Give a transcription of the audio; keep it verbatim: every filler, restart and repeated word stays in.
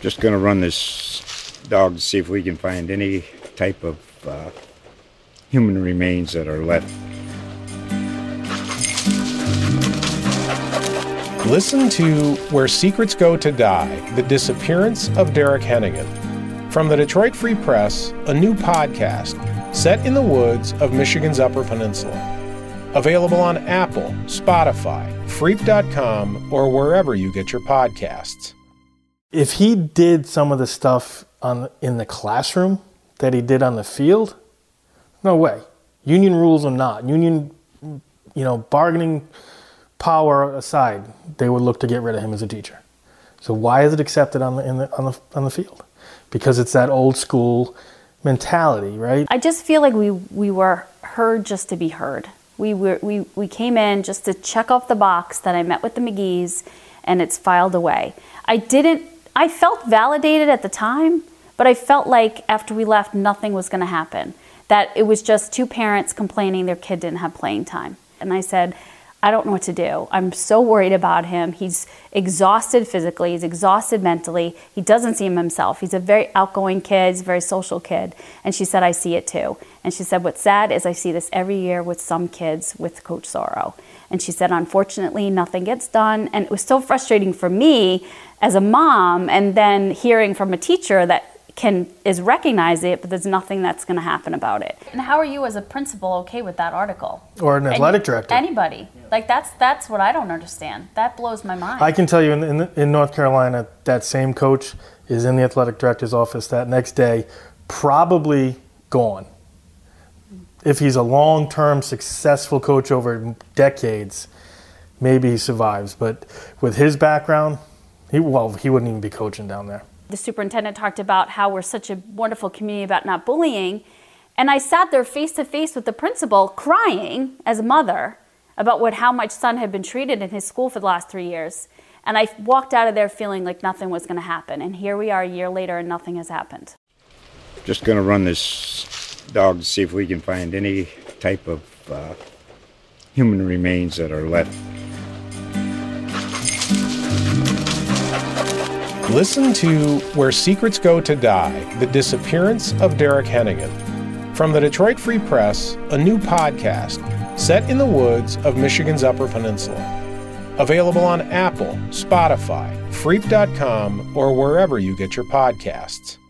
Just going to run this dog to see if we can find any type of uh, human remains that are left. Listen to Where Secrets Go to Die, The Disappearance of Derek Hennigan. From the Detroit Free Press, a new podcast set in the woods of Michigan's Upper Peninsula. Available on Apple, Spotify, freep dot com, or wherever you get your podcasts. If he did some of the stuff on in the classroom that he did on the field, no way. Union rules or not, union, you know, bargaining power aside, they would look to get rid of him as a teacher. So why is it accepted on the, in the on the on the field? Because it's that old school mentality, right? I just feel like we we were heard just to be heard. We were we we came in just to check off the box that I met with the McGees, and it's filed away. I didn't. I felt validated at the time, but I felt like after we left, nothing was going to happen. That it was just two parents complaining their kid didn't have playing time. And I said, I don't know what to do. I'm so worried about him. He's exhausted physically. He's exhausted mentally. He doesn't see him himself. He's a very outgoing kid. He's a very social kid. And she said, I see it too. And she said, what's sad is I see this every year with some kids with Coach Sorrow. And she said, unfortunately, nothing gets done. And it was so frustrating for me as a mom, and then hearing from a teacher that can is recognize it, but there's nothing that's going to happen about it. And how are you as a principal okay with that article? Or an athletic Any, director. Anybody. Like, that's that's what I don't understand. That blows my mind. I can tell you in, in, in North Carolina, that same coach is in the athletic director's office that next day, probably gone. If he's a long-term successful coach over decades, maybe he survives. But with his background, he well, he wouldn't even be coaching down there. The superintendent talked about how we're such a wonderful community about not bullying. And I sat there face to face with the principal crying as a mother about what how my son had been treated in his school for the last three years. And I walked out of there feeling like nothing was going to happen. And here we are a year later and nothing has happened. Just going to run this dog to see if we can find any type of uh, human remains that are left. Listen to Where Secrets Go to Die, The Disappearance of Derek Hennigan. From the Detroit Free Press, a new podcast set in the woods of Michigan's Upper Peninsula. Available on Apple, Spotify, freep dot com, or wherever you get your podcasts.